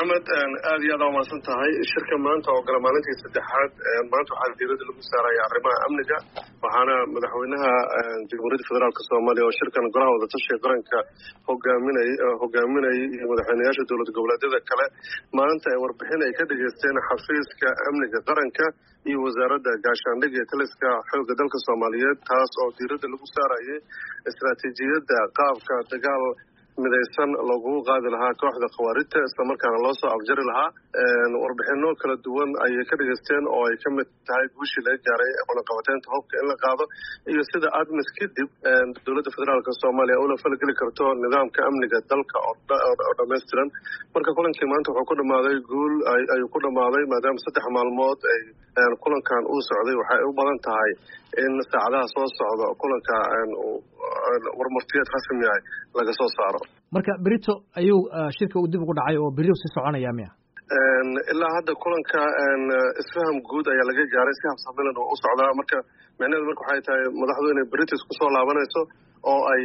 محمد aad iyo aad u mahadsan tahay shirka maanta oo gala maalintii saddexaad maanta waxaa diiradda lagu saaraya arrimaha amniga waxaana madaxweynaha jamhuuriyadda federaalka Soomaaliya oo shirkan golaha wadatashiga qaranka hogaaminayay iyo madaxweynayaasha dowlad goboleedyada kale maanta ay warbixin ay ka dhageysteen xafiiska amniga qaranka iyo wasaaradda gaashaandhigga ee taliska xoogga dalka Soomaaliyeed taas oo diiradda lagu saarayay istiraatiijiyadda qaabka dagaal midaysan lagu qaadi lahaa kooxda khawaarijta isla markaana loo soo afjari lahaa warbixino kala duwan ayay ka dhageysteen oo ay ka mid tahay guushii laga gaaray cunaqabateynta hubka in la qaado iyo sida ADMIS kadib dowladda federaalka Soomaaliya ula falgeli karto nidaamka amniga dalka oo dhammaystiran marka kulankii maanta wuxuu ku dhamaaday guul ayuu ku dhamaaday maadaama 3 maalmood ay kulankan uu socday waxay u badan tahay in saacadaha soo socda kulanka warmartiyeed rasmi ah laga soo saaro marka berito ayuu shirka uu dib ugu dhacay oo berito si soconaya miya ilaa hadda kulanka isfaham guud ayaa laga gaaray si habsami leh oo u socdaa marka macnaheedu waxay tahay madaxdu inay berito isku soo laabanayso oo ay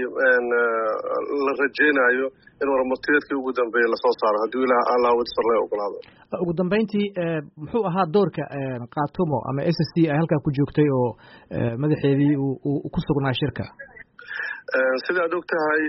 la rajeynayo in warmartiyeedkii ugu dambeeyay la soo saaro haddii ilaaha Allah wadsalay ogolaado ugu dambeyntii muxuu ahaa doorka qaatumo ama SSC ay halka ku joogtay oo madaxeedii uu ku sugnaa shirka sida aad ogtahay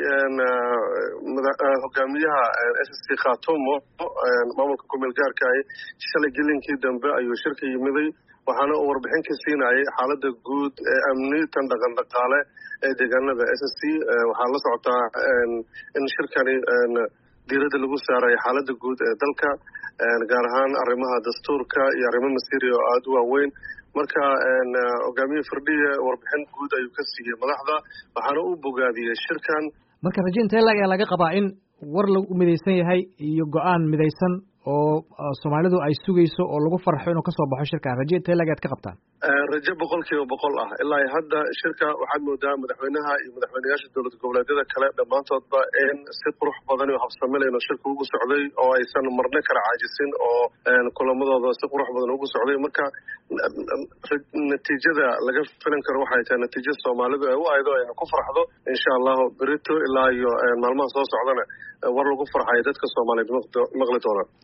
hogaamiyaha SSC Qaatumo maamulka kumeel gaarka ah shalay gelinkii dambe ayuu shirka yimiday waxaana uu warbixin ka siinayay xaaladda guud ee amni tan dhaqaale ee deegaanada SSC waxaa la socotaa in shirkani diiradda lagu saaray xaaladda guud ee dalka gaar ahaan arrimaha dastuurka iyo arrimo masiiri oo aad u waaweyn marka hogaamiye firdhiye warbixin guud ayuu ka siiyey madaxda waxaana uu bogaadiyey shirkan marka rajaynta laga qabaa in war lagu midaysan yahay iyo go'aan midaysan oo Soomaalidu ay sugayso oo lagu farxo inuu ka soo baxo shirkan rajaynta aad ka qabtaan rajo 100% ah ilaa hadda shirka waxaad moodaa madaxweynaha iyo madaxweynayaasha dowlad goboleedyada kale dhammaantoodba in si qurux badan iyo habsami leh shirka ugu socday oo aysan marna kala caajisin oo kulamadooda si qurux badan ugu socday marka natiijada laga filan karo waxay tahay natiijo Soomaalidu ay u aydo ay ku farxdo insha Allah berito ilaa iyo maalmaha soo socdana war lagu farxay dadka Soomaaliyeed maqli doona